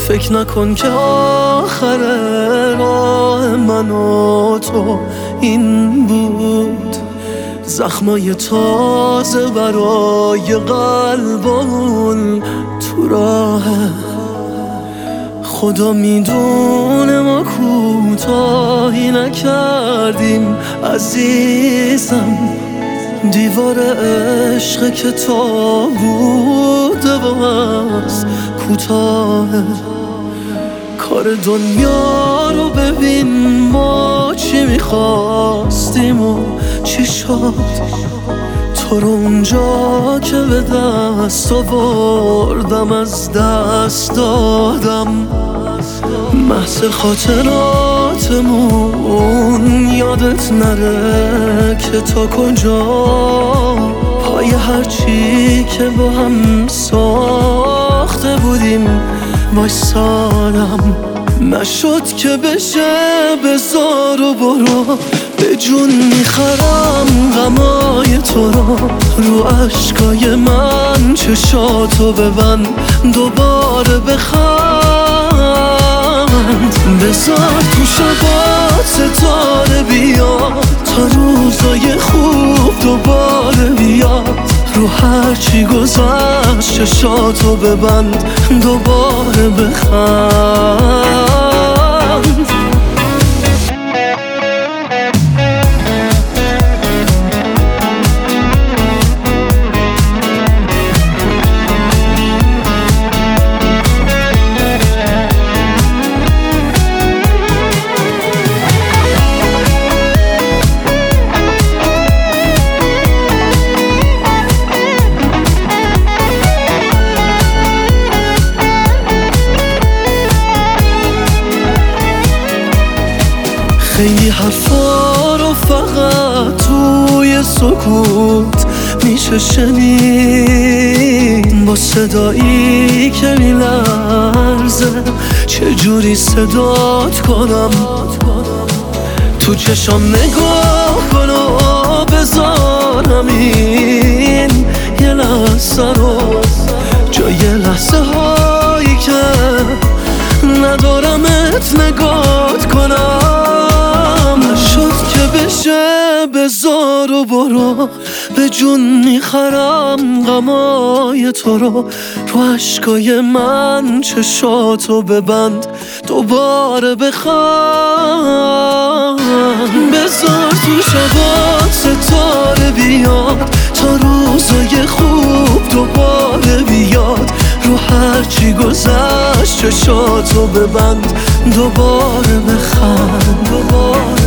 فکر نکن که آخر راه من و تو این بود. زخمای تازه برای قلبمون تو راه. خدا میدونه ما کوتاهی نکردیم عزیزم. دیوار عشق که تا بوده باز کوتاهه. کار دنیا رو ببین ما چی میخواستیم و چی شد. تو رو اونجا که به دست آوردم از دست دادم. محض خاطراتمون یادت نره که تا کجا پای هرچی که با هم ساخته بودیم وایسادم. نشد که بشه بذار و برو، به جون میخرم غمای تو رو عشقای من چشاتو ببند دوباره بخند. بذار تو شبات ستاره بیاد تا روزای خوب دوباره بیاد. رو هرچی گذشت چشاتو ببند دوباره بخند. خیلی حرفا رو فقط توی سکوت میشه شنید. با صدایی که میلرزه چجوری صدات کنم. تو چشام نگاه کن و بذارم این یه لحظه رو جای لحظه هایی که ندارمت نگات کنم. بذار و برو، به جون میخرم غمای تو رو عشقای من چشاتو ببند دوباره بخند. بذار تو شبات ستاره بیاد تا روزای خوب دوباره بیاد. رو هرچی گذشت چشاتو ببند دوباره بخند.